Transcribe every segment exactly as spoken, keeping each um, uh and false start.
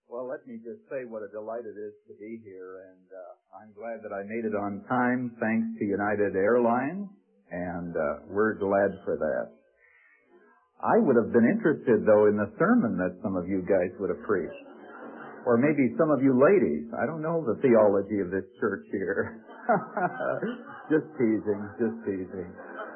Well, let me just say what a delight it is to be here, and uh, I'm glad that I made it on time thanks to United Airlines, and uh, we're glad for that. I would have been interested, though, in the sermon that some of you guys would have preached. Or maybe some of you ladies. I don't know the theology of this church here. Just teasing, just teasing.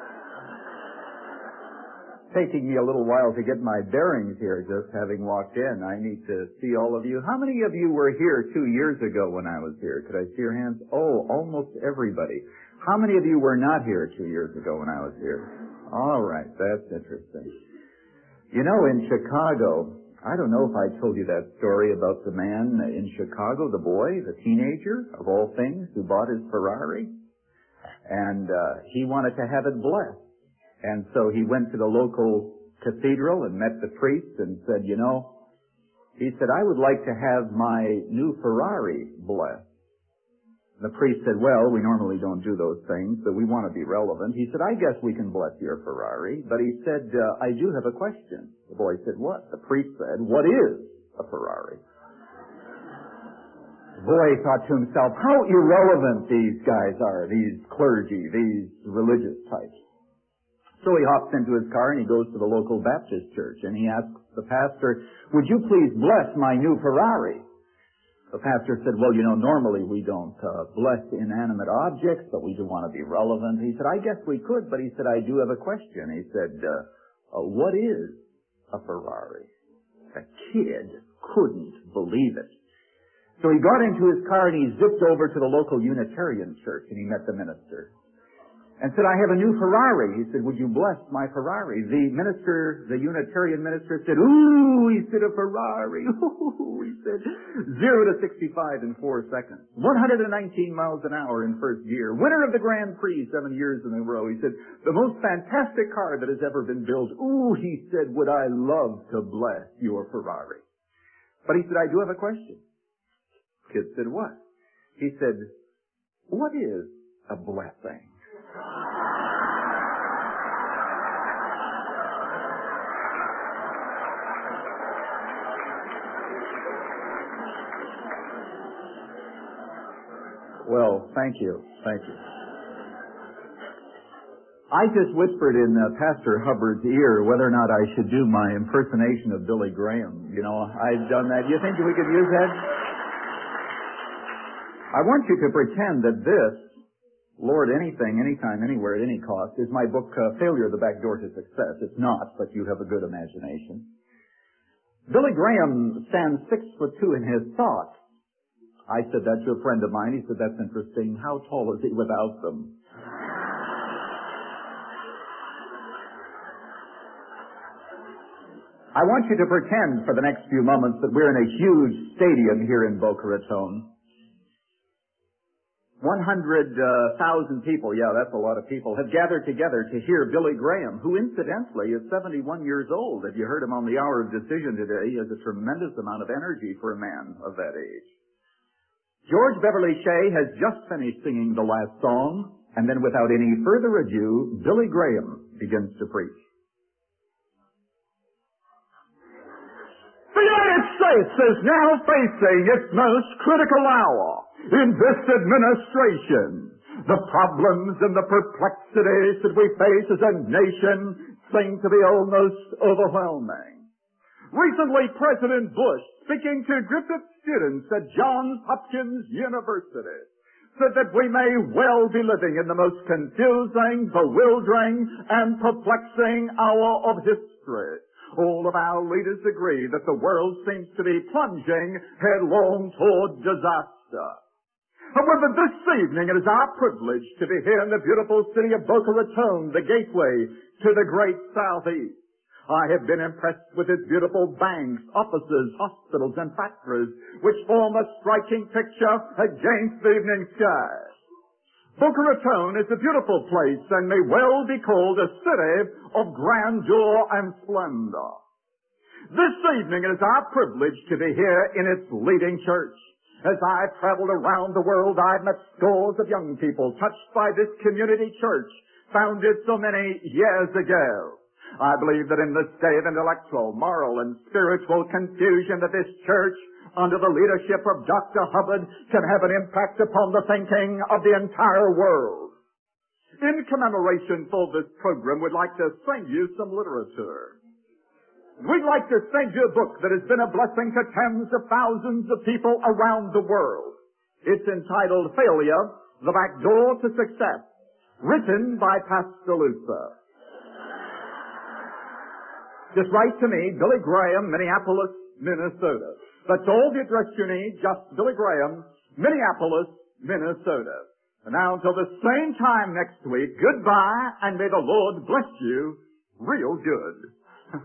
Taking me a little while to get my bearings here, just having walked in. I need to see all of you. How many of you were here two years ago when I was here? Could I see your hands? Oh, almost everybody. How many of you were not here two years ago when I was here? All right, that's interesting. You know, in Chicago, I don't know if I told you that story about the man in Chicago, the boy, the teenager, of all things, who bought his Ferrari. And uh, he wanted to have it blessed. And so he went to the local cathedral and met the priest and said, you know, he said, I would like to have my new Ferrari blessed. The priest said, well, we normally don't do those things, but we want to be relevant. He said, I guess we can bless your Ferrari. But he said, uh, I do have a question. The boy said, what? The priest said, what is a Ferrari? The boy thought to himself, how irrelevant these guys are, these clergy, these religious types. So he hops into his car and he goes to the local Baptist church and he asks the pastor, would you please bless my new Ferrari? The pastor said, well, you know, normally we don't uh, bless inanimate objects, but we do want to be relevant. He said, I guess we could, but he said, I do have a question. He said, uh, uh, what is a Ferrari? The kid couldn't believe it. So he got into his car and he zipped over to the local Unitarian church and he met the minister. And said, I have a new Ferrari. He said, would you bless my Ferrari? The minister, the Unitarian minister said, ooh, he said, a Ferrari. Ooh, he said, zero to sixty-five in four seconds. one hundred nineteen miles an hour in first gear. Winner of the Grand Prix seven years in a row. He said, the most fantastic car that has ever been built. Ooh, he said, would I love to bless your Ferrari. But he said, I do have a question. Kid said, what? He said, what is a blessing? Well, thank you. Thank you. I just whispered in uh, Pastor Hubbard's ear whether or not I should do my impersonation of Billy Graham. You know, I've done that. Do you think we could use that? I want you to pretend that this, Lord, anything, anytime, anywhere, at any cost, is my book, uh, Failure, the Back Door to Success. It's not, but you have a good imagination. Billy Graham stands six foot two in his thoughts. I said that to a friend of mine. He said, that's interesting. How tall is he without them? I want you to pretend for the next few moments that we're in a huge stadium here in Boca Raton. one hundred thousand people, yeah, that's a lot of people, have gathered together to hear Billy Graham, who incidentally is seventy-one years old. If you heard him on the Hour of Decision today, he has a tremendous amount of energy for a man of that age. George Beverly Shea has just finished singing the last song, and then without any further ado, Billy Graham begins to preach. The United States is now facing its most critical hour in this administration. The problems and the perplexities that we face as a nation seem to be almost overwhelming. Recently, President Bush, speaking to Griffith students at Johns Hopkins University, said that we may well be living in the most confusing, bewildering, and perplexing hour of history. All of our leaders agree that the world seems to be plunging headlong toward disaster. However, this evening it is our privilege to be here in the beautiful city of Boca Raton, the gateway to the great Southeast. I have been impressed with its beautiful banks, offices, hospitals, and factories, which form a striking picture against the evening sky. Boca Raton is a beautiful place and may well be called a city of grandeur and splendor. This evening it is our privilege to be here in its leading church. As I've traveled around the world, I've met scores of young people touched by this community church, founded so many years ago. I believe that in this day of intellectual, moral, and spiritual confusion that this church under the leadership of Doctor Hubbard can have an impact upon the thinking of the entire world. In commemoration for this program, we'd like to send you some literature. We'd like to send you a book that has been a blessing to tens of thousands of people around the world. It's entitled Failure, the Back Door to Success, written by Pastor Luther. Just write to me, Billy Graham, Minneapolis, Minnesota. That's all the address you need, just Billy Graham, Minneapolis, Minnesota. And now until the same time next week, goodbye, and may the Lord bless you real good.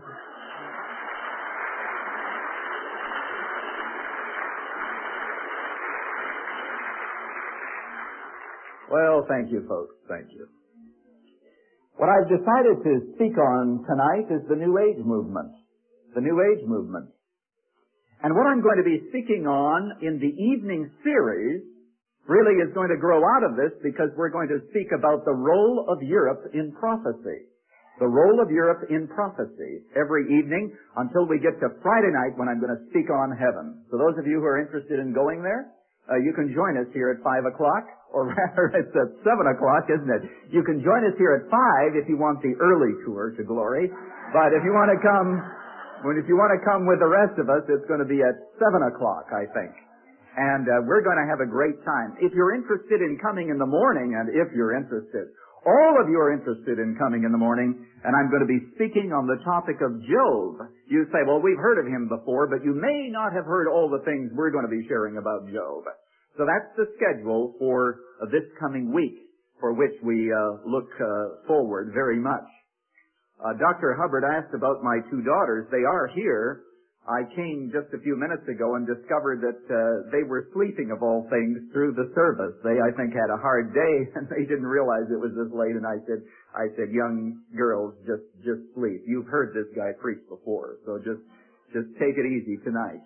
Well, thank you, folks. Thank you. What I've decided to speak on tonight is the New Age movement. The New Age movement. And what I'm going to be speaking on in the evening series really is going to grow out of this, because we're going to speak about the role of Europe in prophecy. The role of Europe in prophecy every evening until we get to Friday night, when I'm going to speak on heaven. So those of you who are interested in going there, uh, you can join us here at five o'clock. Or rather, it's at seven o'clock, isn't it? You can join us here at five if you want the early tour to glory. But if you want to come, when if you want to come with the rest of us, it's going to be at seven o'clock, I think. And uh, we're going to have a great time. If you're interested in coming in the morning, and if you're interested, all of you are interested in coming in the morning, and I'm going to be speaking on the topic of Job. You say, well, we've heard of him before, but you may not have heard all the things we're going to be sharing about Job. So that's the schedule for uh, this coming week, for which we uh, look uh, forward very much. Uh, Doctor Hubbard asked about my two daughters. They are here. I came just a few minutes ago and discovered that uh, they were sleeping, of all things, through the service. They, I think, had a hard day, and they didn't realize it was this late. And I said, I said, young girls, just just sleep. You've heard this guy preach before, so just just take it easy tonight.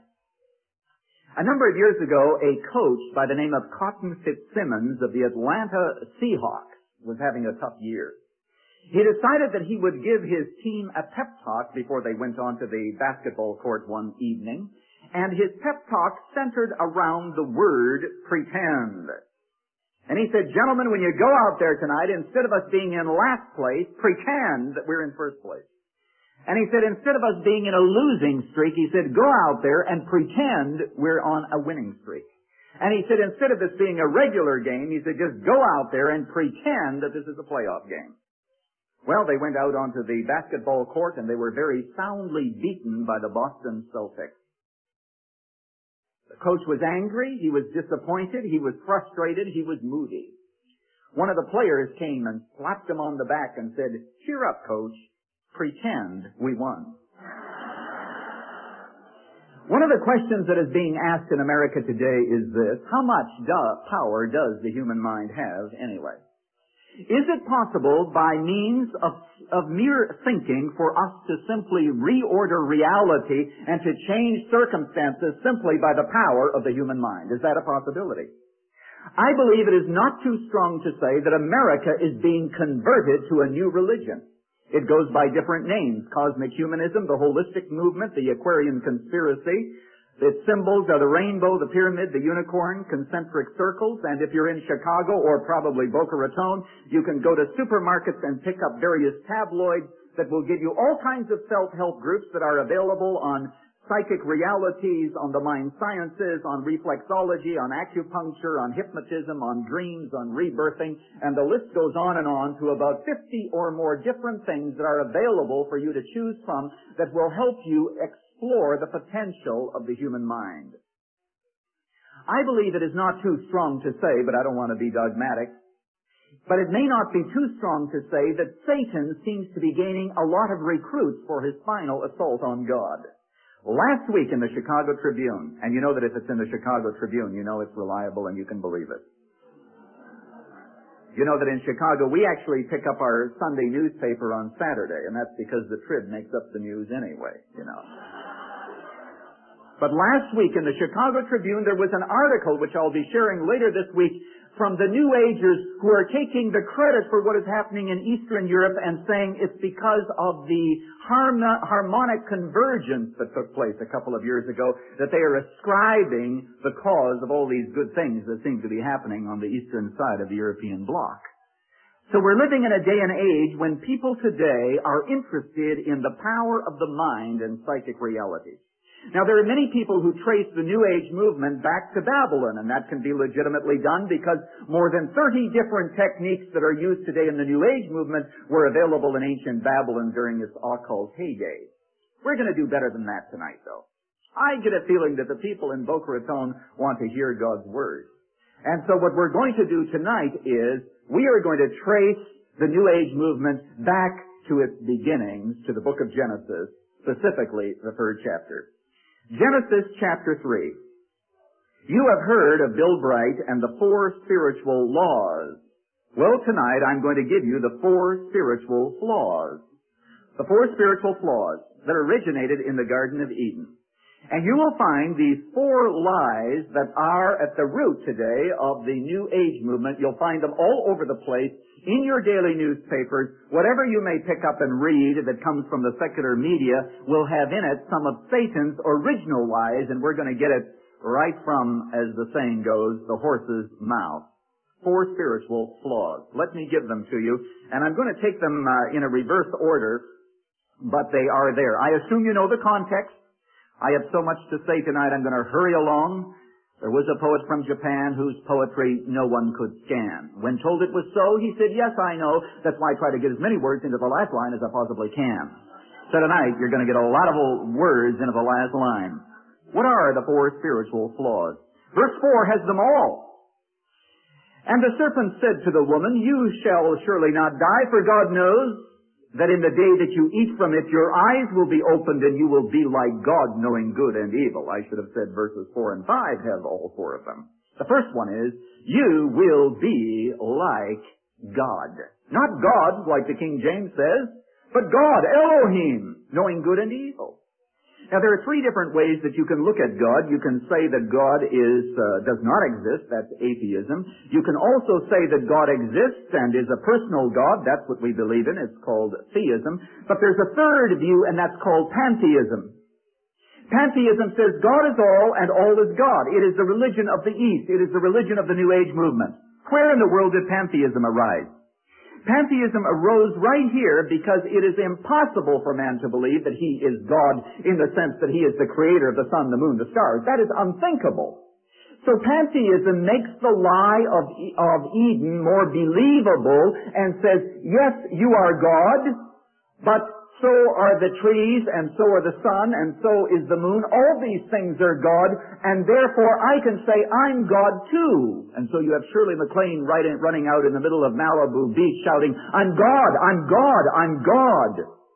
A number of years ago, a coach by the name of Cotton Fitzsimmons of the Atlanta Seahawks was having a tough year. He decided that he would give his team a pep talk before they went onto the basketball court one evening, and his pep talk centered around the word pretend. And he said, gentlemen, when you go out there tonight, instead of us being in last place, pretend that we're in first place. And he said, instead of us being in a losing streak, he said, go out there and pretend we're on a winning streak. And he said, instead of this being a regular game, he said, just go out there and pretend that this is a playoff game. Well, they went out onto the basketball court, and they were very soundly beaten by the Boston Celtics. The coach was angry, he was disappointed, he was frustrated, he was moody. One of the players came and slapped him on the back and said, cheer up, coach. Pretend we won. One of the questions that is being asked in America today is this: how much do- power does the human mind have anyway? Is it possible by means of, of mere thinking for us to simply reorder reality and to change circumstances simply by the power of the human mind? Is that a possibility? I believe it is not too strong to say that America is being converted to a new religion. It goes by different names: cosmic humanism, the holistic movement, the Aquarian conspiracy. Its symbols are the rainbow, the pyramid, the unicorn, concentric circles. And if you're in Chicago or probably Boca Raton, you can go to supermarkets and pick up various tabloids that will give you all kinds of self-help groups that are available on psychic realities, on the mind sciences, on reflexology, on acupuncture, on hypnotism, on dreams, on rebirthing, and the list goes on and on to about fifty or more different things that are available for you to choose from that will help you explore the potential of the human mind. I believe it is not too strong to say, but I don't want to be dogmatic, but it may not be too strong to say that Satan seems to be gaining a lot of recruits for his final assault on God. Last week in the Chicago Tribune, and you know that if it's in the Chicago Tribune, you know it's reliable and you can believe it. You know that in Chicago, we actually pick up our Sunday newspaper on Saturday, and that's because the Trib makes up the news anyway, you know. But last week in the Chicago Tribune, there was an article, which I'll be sharing later this week, from the New Agers who are taking the credit for what is happening in Eastern Europe and saying it's because of the harmo- harmonic convergence that took place a couple of years ago that they are ascribing the cause of all these good things that seem to be happening on the eastern side of the European bloc. So we're living in a day and age when people today are interested in the power of the mind and psychic realities. Now, there are many people who trace the New Age movement back to Babylon, and that can be legitimately done because more than thirty different techniques that are used today in the New Age movement were available in ancient Babylon during its occult heyday. We're going to do better than that tonight, though. I get a feeling that the people in Boca Raton want to hear God's Word. And so what we're going to do tonight is we are going to trace the New Age movement back to its beginnings, to the book of Genesis, specifically the third chapter. Genesis chapter three. You have heard of Bill Bright and the four spiritual laws. Well, tonight I'm going to give you the four spiritual flaws. The four spiritual flaws that originated in the Garden of Eden. And you will find these four lies that are at the root today of the New Age movement. You'll find them all over the place in your daily newspapers. Whatever you may pick up and read that comes from the secular media will have in it some of Satan's original lies, and we're going to get it right from, as the saying goes, the horse's mouth. Four spiritual flaws. Let me give them to you, and I'm going to take them uh, in a reverse order, but they are there. I assume you know the context. I have so much to say tonight, I'm going to hurry along. There was a poet from Japan whose poetry no one could scan. When told it was so, he said, yes, I know. That's why I try to get as many words into the last line as I possibly can. So tonight, you're going to get a lot of words into the last line. What are the four spiritual flaws? Verse four has them all. And the serpent said to the woman, you shall surely not die, for God knows that in the day that you eat from it, your eyes will be opened and you will be like God, knowing good and evil. I should have said verses four and five have all four of them. The first one is, you will be like God. Not God, like the King James says, but God, Elohim, knowing good and evil. Now, there are three different ways that you can look at God. You can say that God is uh, does not exist. That's atheism. You can also say that God exists and is a personal God. That's what we believe in. It's called theism. But there's a third view, and that's called pantheism. Pantheism says God is all and all is God. It is the religion of the East. It is the religion of the New Age movement. Where in the world did pantheism arise? Pantheism arose right here because it is impossible for man to believe that he is God in the sense that he is the creator of the sun, the moon, the stars. That is unthinkable. So pantheism makes the lie of, of Eden more believable and says, yes, you are God, but so are the trees, and so are the sun, and so is the moon. All these things are God, and therefore I can say I'm God too. And so you have Shirley MacLaine right in, running out in the middle of Malibu Beach shouting, I'm God, I'm God, I'm God.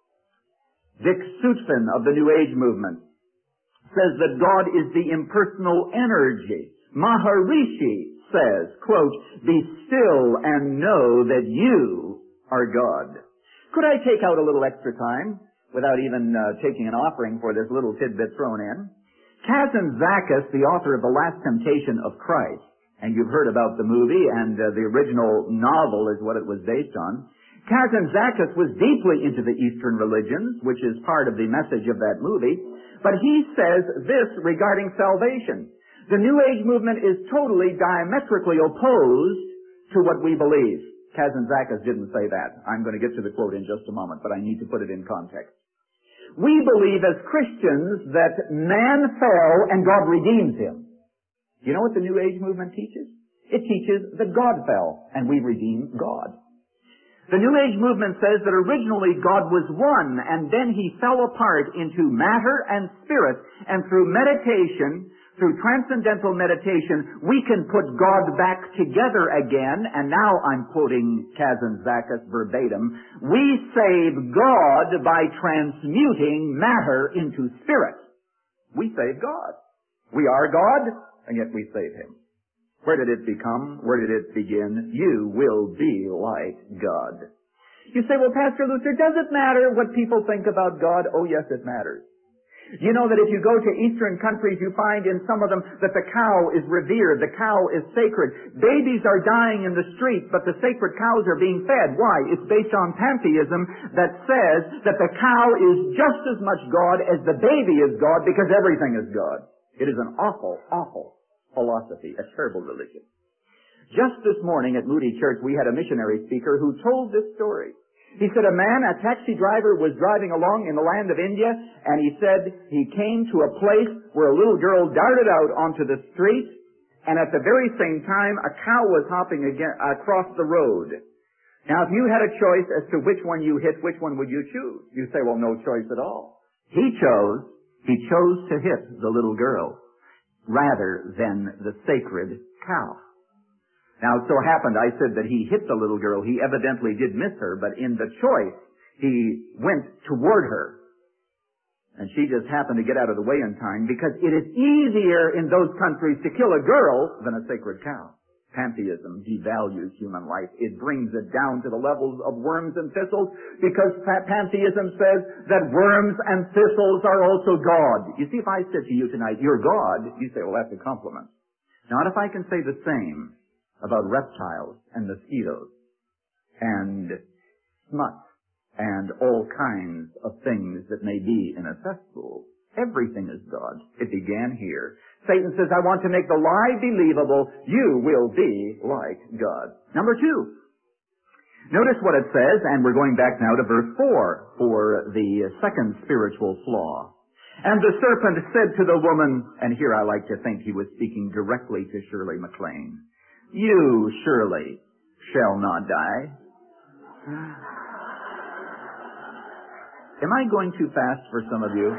Dick Sutphin of the New Age movement says that God is the impersonal energy. Maharishi says, quote, be still and know that you are God. Could I take out a little extra time without even uh, taking an offering for this little tidbit thrown in? Kazantzakis, the author of The Last Temptation of Christ, and you've heard about the movie, and uh, the original novel is what it was based on. Kazantzakis was deeply into the Eastern religions, which is part of the message of that movie, but he says this regarding salvation. The New Age movement is totally diametrically opposed to what we believe. Kazantzakis didn't say that. I'm going to get to the quote in just a moment, but I need to put it in context. We believe as Christians that man fell and God redeems him. You know what the New Age movement teaches? It teaches that God fell and we redeem God. The New Age movement says that originally God was one and then he fell apart into matter and spirit, and through meditation, through transcendental meditation, we can put God back together again, and now I'm quoting Kazantzakis verbatim, we save God by transmuting matter into spirit. We save God. We are God, and yet we save Him. Where did it become? Where did it begin? You will be like God. You say, well, Pastor Luther, does it matter what people think about God? Oh, yes, it matters. You know that if you go to Eastern countries, you find in some of them that the cow is revered. The cow is sacred. Babies are dying in the street, but the sacred cows are being fed. Why? It's based on pantheism that says that the cow is just as much God as the baby is God because everything is God. It is an awful, awful philosophy, a terrible religion. Just this morning at Moody Church, we had a missionary speaker who told this story. He said a man, a taxi driver, was driving along in the land of India, and he said he came to a place where a little girl darted out onto the street, and at the very same time, a cow was hopping again, across the road. Now, if you had a choice as to which one you hit, which one would you choose? You say, well, no choice at all. He chose, he chose to hit the little girl rather than the sacred cow. Now, it so happened, I said that he hit the little girl. He evidently did miss her, but in the choice, he went toward her. And she just happened to get out of the way in time because it is easier in those countries to kill a girl than a sacred cow. Pantheism devalues human life. It brings it down to the levels of worms and thistles because pantheism says that worms and thistles are also God. You see, if I said to you tonight, you're God, you say, well, that's a compliment. Not if I can say the same about reptiles and mosquitoes and smuts and all kinds of things that may be in a cesspool. Everything is God. It began here. Satan says, I want to make the lie believable. You will be like God. Number two. Notice what it says, and we're going back now to verse four for the second spiritual flaw. And the serpent said to the woman, and here I like to think he was speaking directly to Shirley MacLaine, you surely shall not die. Am I going too fast for some of you?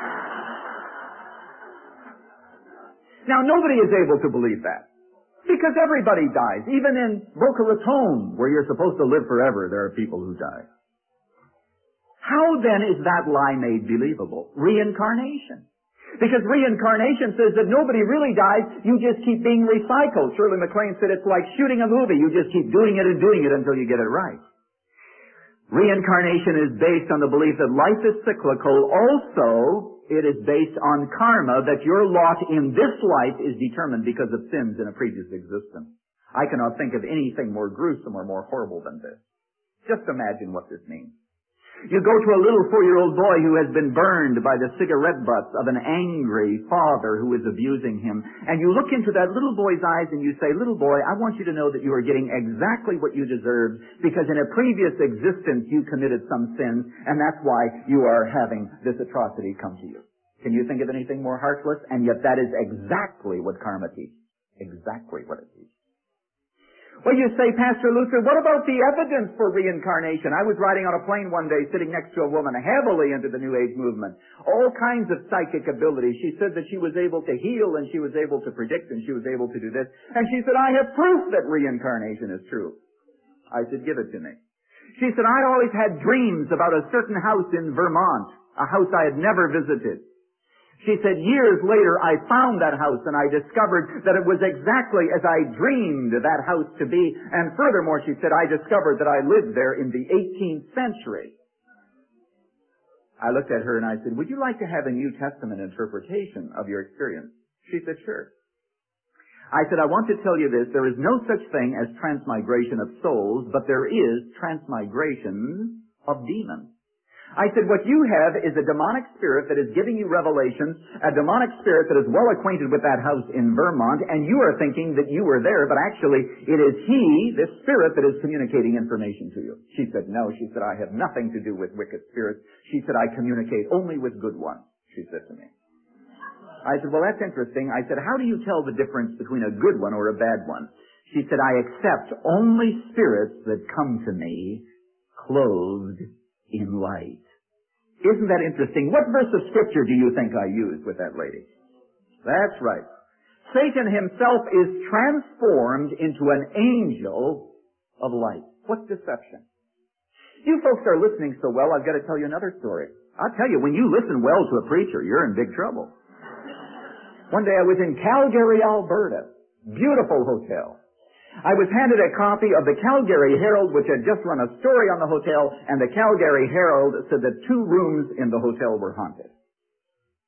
Now, nobody is able to believe that. Because everybody dies. Even in Boca Raton, where you're supposed to live forever, there are people who die. How then is that lie made believable? Reincarnation. Because reincarnation says that nobody really dies, you just keep being recycled. Shirley MacLaine said it's like shooting a movie. You just keep doing it and doing it until you get it right. Reincarnation is based on the belief that life is cyclical. Also, it is based on karma, that your lot in this life is determined because of sins in a previous existence. I cannot think of anything more gruesome or more horrible than this. Just imagine what this means. You go to a little four-year-old boy who has been burned by the cigarette butts of an angry father who is abusing him, and you look into that little boy's eyes and you say, little boy, I want you to know that you are getting exactly what you deserve because in a previous existence you committed some sins, and that's why you are having this atrocity come to you. Can you think of anything more heartless? And yet that is exactly what karma teaches. Exactly what it teaches. Well, you say, Pastor Luther, what about the evidence for reincarnation? I was riding on a plane one day sitting next to a woman heavily into the New Age movement. All kinds of psychic abilities. She said that she was able to heal and she was able to predict and she was able to do this. And she said, I have proof that reincarnation is true. I said, give it to me. She said, I'd always had dreams about a certain house in Vermont, a house I had never visited. She said, years later, I found that house and I discovered that it was exactly as I dreamed that house to be. And furthermore, she said, I discovered that I lived there in the eighteenth century. I looked at her and I said, would you like to have a New Testament interpretation of your experience? She said, sure. I said, I want to tell you this. There is no such thing as transmigration of souls, but there is transmigration of demons. I said, what you have is a demonic spirit that is giving you revelations, a demonic spirit that is well acquainted with that house in Vermont, and you are thinking that you were there, but actually it is he, this spirit, that is communicating information to you. She said, no. She said, I have nothing to do with wicked spirits. She said, I communicate only with good ones, she said to me. I said, well, that's interesting. I said, how do you tell the difference between a good one or a bad one? She said, I accept only spirits that come to me clothed in light. Isn't that interesting? What verse of Scripture do you think I used with that lady? That's right. Satan himself is transformed into an angel of light. What deception. You folks are listening so well, I've got to tell you another story. I'll tell you, when you listen well to a preacher, you're in big trouble. One day I was in Calgary, Alberta. Beautiful hotel. I was handed a copy of the Calgary Herald, which had just run a story on the hotel, and the Calgary Herald said that two rooms in the hotel were haunted.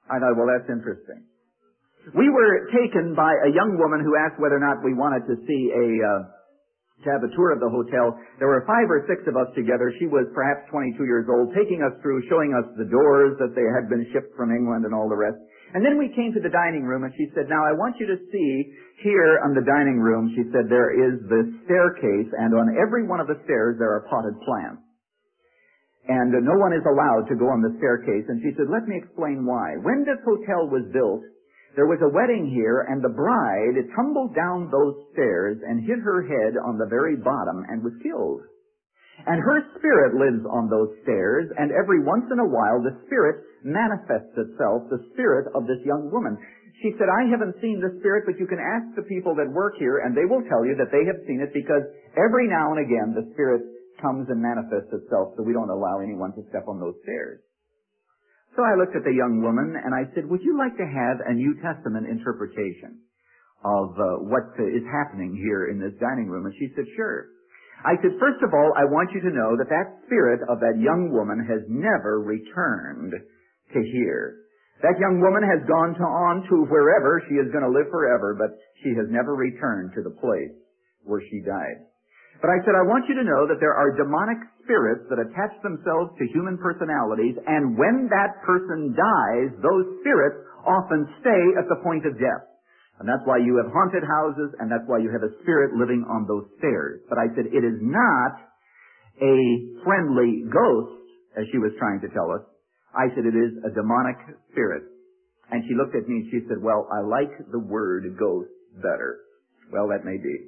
I thought, well, that's interesting. We were taken by a young woman who asked whether or not we wanted to see a, uh, to have a tour of the hotel. There were five or six of us together. She was perhaps twenty-two years old, taking us through, showing us the doors that they had been shipped from England and all the rest. And then we came to the dining room, and she said, now I want you to see here on the dining room, she said, there is this staircase, and on every one of the stairs there are potted plants. And uh, no one is allowed to go on the staircase. And she said, let me explain why. When this hotel was built, there was a wedding here, and the bride tumbled down those stairs and hit her head on the very bottom and was killed. And her spirit lives on those stairs, and every once in a while the spirit manifests itself, the spirit of this young woman. She said, I haven't seen the spirit, but you can ask the people that work here, and they will tell you that they have seen it, because every now and again the spirit comes and manifests itself, so we don't allow anyone to step on those stairs. So I looked at the young woman and I said, would you like to have a New Testament interpretation of uh, what uh, is happening here in this dining room? And she said, sure. I said, first of all, I want you to know that that spirit of that young woman has never returned to here. That young woman has gone to on to wherever she is going to live forever, but she has never returned to the place where she died. But I said, I want you to know that there are demonic spirits that attach themselves to human personalities, and when that person dies, those spirits often stay at the point of death. And that's why you have haunted houses, and that's why you have a spirit living on those stairs. But I said, it is not a friendly ghost, as she was trying to tell us. I said, it is a demonic spirit. And she looked at me and she said, well, I like the word ghost better. Well, that may be.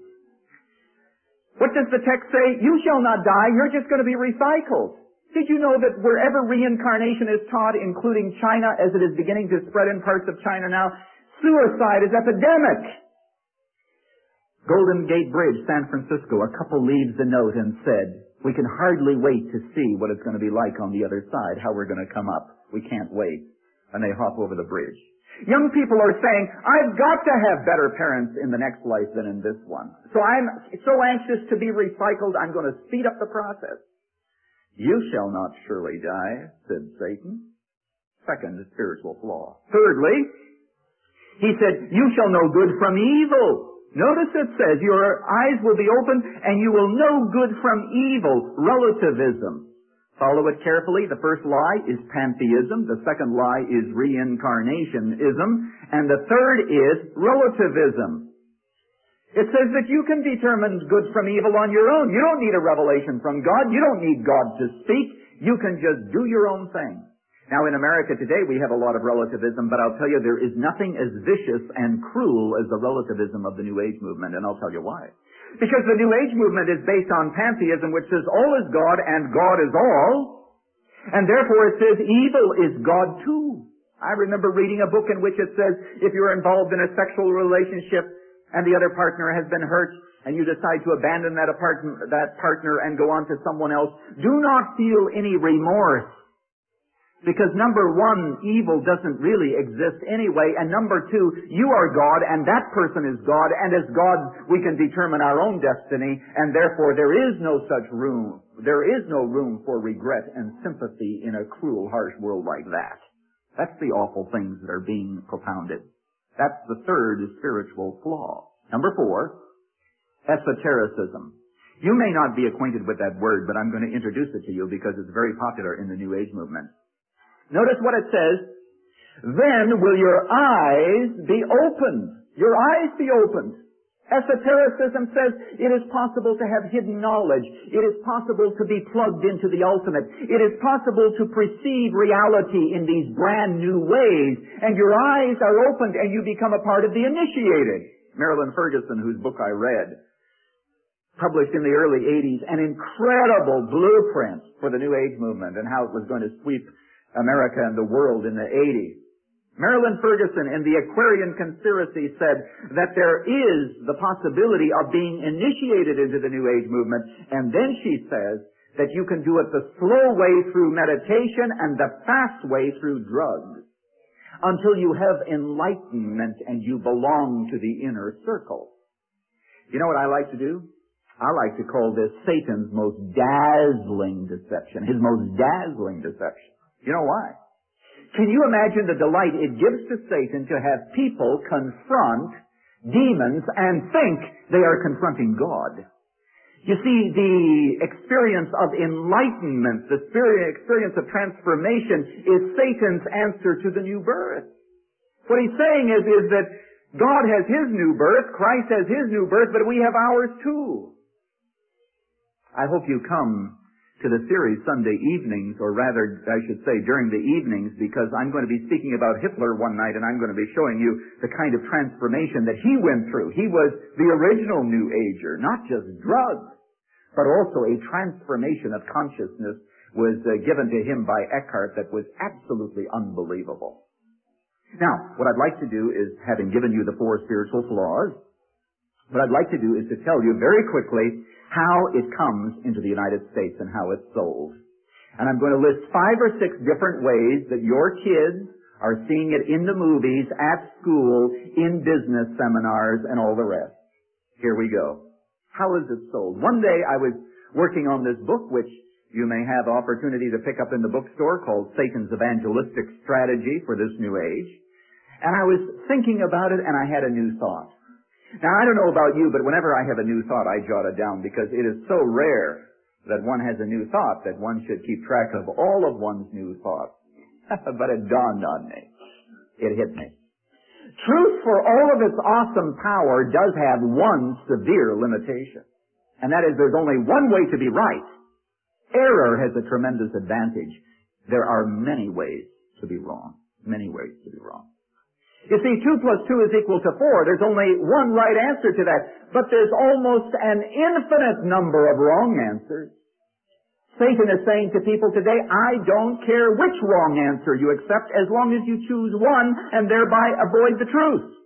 What does the text say? You shall not die. You're just going to be recycled. Did you know that wherever reincarnation is taught, including China, as it is beginning to spread in parts of China now, suicide is epidemic? Golden Gate Bridge, San Francisco, a couple leaves a note and said, we can hardly wait to see what it's going to be like on the other side, how we're going to come up. We can't wait. And they hop over the bridge. Young people are saying, I've got to have better parents in the next life than in this one. So I'm so anxious to be recycled, I'm going to speed up the process. You shall not surely die, said Satan. Second spiritual flaw. Thirdly, he said, you shall know good from evil. Notice it says, your eyes will be open and you will know good from evil. Relativism. Follow it carefully. The first lie is pantheism. The second lie is reincarnationism. And the third is relativism. It says that you can determine good from evil on your own. You don't need a revelation from God. You don't need God to speak. You can just do your own thing. Now in America today we have a lot of relativism, but I'll tell you there is nothing as vicious and cruel as the relativism of the New Age movement, and I'll tell you why. Because the New Age movement is based on pantheism, which says all is God and God is all. And therefore it says evil is God too. I remember reading a book in which it says if you're involved in a sexual relationship and the other partner has been hurt and you decide to abandon that, apart- that partner and go on to someone else, do not feel any remorse. Because number one, evil doesn't really exist anyway, and number two, you are God, and that person is God, and as God, we can determine our own destiny, and therefore there is no such room, there is no room for regret and sympathy in a cruel, harsh world like that. That's the awful things that are being propounded. That's the third spiritual flaw. Number four, esotericism. You may not be acquainted with that word, but I'm going to introduce it to you because it's very popular in the New Age movement. Notice what it says, then will your eyes be opened. Your eyes be opened. Esotericism says it is possible to have hidden knowledge. It is possible to be plugged into the ultimate. It is possible to perceive reality in these brand new ways. And your eyes are opened and you become a part of the initiated. Marilyn Ferguson, whose book I read, published in the early eighties, an incredible blueprint for the New Age movement and how it was going to sweep America and the world in the eighties. Marilyn Ferguson in The Aquarian Conspiracy said that there is the possibility of being initiated into the New Age movement, and then she says that you can do it the slow way through meditation and the fast way through drugs until you have enlightenment and you belong to the inner circle. You know what I like to do? I like to call this Satan's most dazzling deception, his most dazzling deception. You know why? Can you imagine the delight it gives to Satan to have people confront demons and think they are confronting God? You see, the experience of enlightenment, the experience of transformation is Satan's answer to the new birth. What he's saying is, is that God has His new birth, Christ has His new birth, but we have ours too. I hope you come to the series Sunday evenings, or rather, I should say, during the evenings, because I'm going to be speaking about Hitler one night, and I'm going to be showing you the kind of transformation that he went through. He was the original New Ager, not just drugs, but also a transformation of consciousness was uh, given to him by Eckhart that was absolutely unbelievable. Now, what I'd like to do is, having given you the four spiritual flaws, what I'd like to do is to tell you very quickly how it comes into the United States and how it's sold. And I'm going to list five or six different ways that your kids are seeing it in the movies, at school, in business seminars, and all the rest. Here we go. How is it sold? One day I was working on this book, which you may have opportunity to pick up in the bookstore, called Satan's Evangelistic Strategy for this New Age. And I was thinking about it, and I had a new thought. Now, I don't know about you, but whenever I have a new thought, I jot it down, because it is so rare that one has a new thought that one should keep track of all of one's new thoughts. But it dawned on me. It hit me. Truth, for all of its awesome power, does have one severe limitation. And that is, there's only one way to be right. Error has a tremendous advantage. There are many ways to be wrong. Many ways to be wrong. You see, two plus two is equal to four. There's only one right answer to that. But there's almost an infinite number of wrong answers. Satan is saying to people today, I don't care which wrong answer you accept as long as you choose one and thereby avoid the truth.